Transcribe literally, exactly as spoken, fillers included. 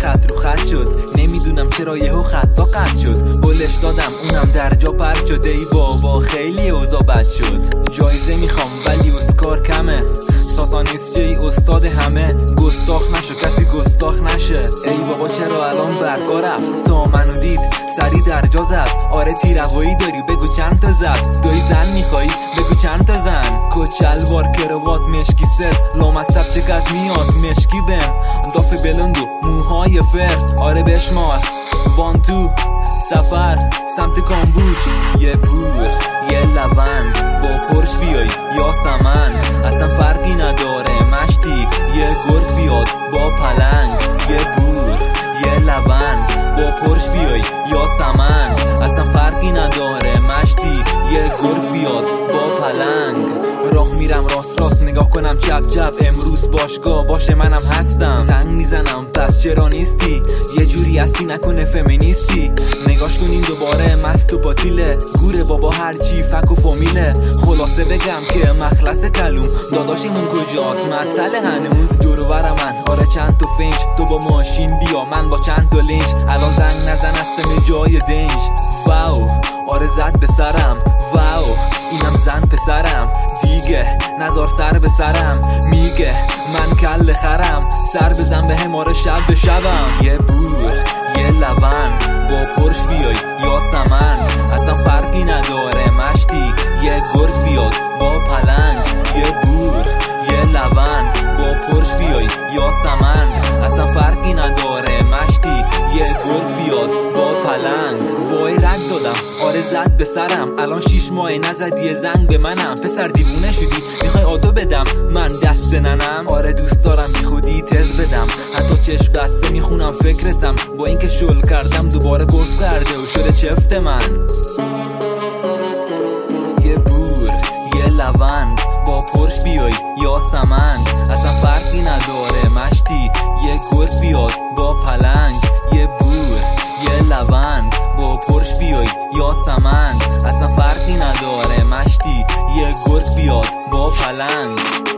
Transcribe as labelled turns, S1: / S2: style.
S1: خط رو خط شد، نمیدونم چرا یهو خطا قطع شد. بلش دادم اونم در جا پرت شد. ای بابا خیلی اوضاع بد شد. جایزه میخوام ولی اسکار کمه. ساسانیس جی استاد همه. گستاخ نشو کسی گستاخ نشه. ای بابا چرا الان برگا رفت؟ تا منو دید سری در جا زد. آره تیروایی داری بگو چند تا زد. دایی زن میخوایی بگو چند تا زن. کچلوار کروات مشکی ست. لامصب چقدر میاد مشکی بم. داف بلند و موهای فر. آره بشمار وان تو سفر سمت کامبوج. یه پور یه لوند با پرش بیای یا سمن اصلا فرقی نداره مشتی. یه گرگ بیاد با پلنگ. یه پور یه لوند با پرش بیای یا سمن اصلا فرقی نداره مشتی. یه گرگ بیاد با پلنگ. راه میرم راست راست نگاه کنم چپ چپ. امروز باشگاه باشه منم هستم. سنگ میزنم پس چرا نیستی؟ یه جوری هستی نکنه فمینیستی. نگاش کنین دوباره مست و باطیله. گوره بابا هرچی فک و فامیله. خلاصه بگم که مخلص کلوم داداشمون کجاست معطل هنوز. دورو بر من آره چند تا فنج. تو با ماشین بیا من با چند تا لنج. الان زنگ نزن استم جای دنج. واو آره زد به سرم. واو اینم زن پسرم دیگه نزار سر به سرم. میگه من کل خرم. سر بزن به هماره شب به شبم. یه بور یه لوند با پرش بیای یا سمن اصلا فرقی نداره مشتی. یه گرگ بیاد با پلنگ. یه بور یه لوند با پرش بیای یا سمن اصلا فرقی نداره مشتی. یه گرگ بیاد با پلنگ. وای رگ دادم آره زد به سرم. الان شیش ماه نزدی زنگ به منم. پسر دیوونه شدی میخوای آدو بدم من دست ننم. آره دوست دارم بی خودی تز بدم. حتی چشم بسته میخونم فکرتم. با اینکه شل کردم دوباره گفت کرده و شده چفت من. یه بور یه لوند با پرش بیای یا سمن اصلا فرقی نداره مشتی. یه گرگ بیاد با پلنگ. یه بور یه لوند با پرش بیای یا سمن اصلا فرقی نداره مشتی. یه گرگ بیاد با پلنگ.